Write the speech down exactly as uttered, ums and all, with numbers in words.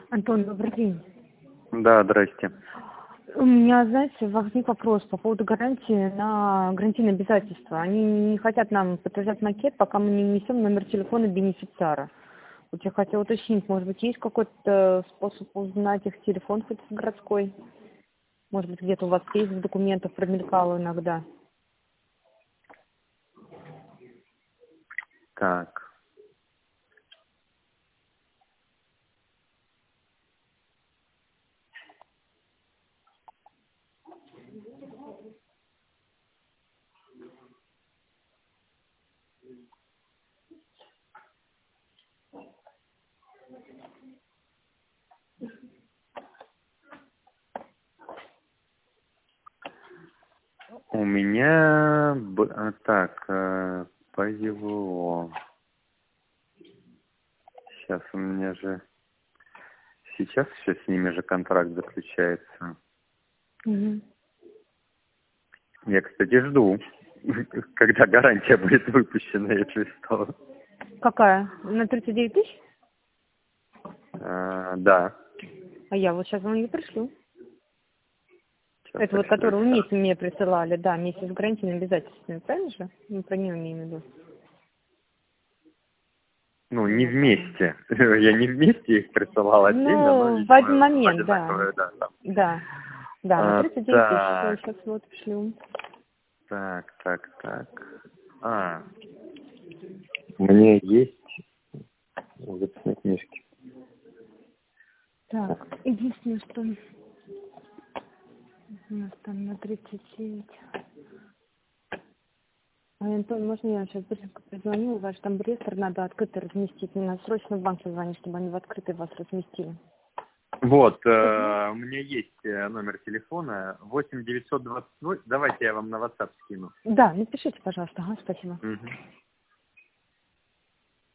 Антон, добрый день. Да, здрасте. У меня, знаете, возник вопрос по поводу гарантии на гарантийные обязательства. Они не хотят нам подтверждать макет, пока мы не внесем номер телефона бенефициара. Вот я хотела уточнить, может быть, есть какой-то способ узнать их телефон, хоть городской? Может быть, где-то у вас есть в документах, промелькало иногда. Так. У меня... б- а, Так, э, по его... Сейчас у меня же... Сейчас еще с ними же контракт заключается. Угу. Я, кстати, жду, когда гарантия будет выпущена, если что. Какая? На тридцать девять тысяч? А, да. А я вот сейчас вам ее пришлю. Сейчас Это вот, которую пришлю. вместе мне присылали, да, вместе с гарантийными обязательствами, правильно же? Мы про нее имеем в виду. Ну, не Вот она. вместе. Я не вместе их присылал отдельно, но, Ну, в один видимо, в момент, да. одинаковое, да. Там. Да. Да, на А, тридцать девять тысяч. так, Сейчас вот шлю. так, так, так. А, у меня есть в записной книжке. Так, единственное, что у нас там на тридцать девять. Ой, Антон, можно я сейчас быстренько позвоню? Ваш там реестр надо открытый разместить. Мне надо срочно в банк позвонить, чтобы они в открытый вас разместили. Вот, Угу. э, у меня есть э, номер телефона восемь девятьсот двадцать восемь. Давайте я вам на WhatsApp скину. Да, напишите, пожалуйста. Ага, спасибо. Мгм.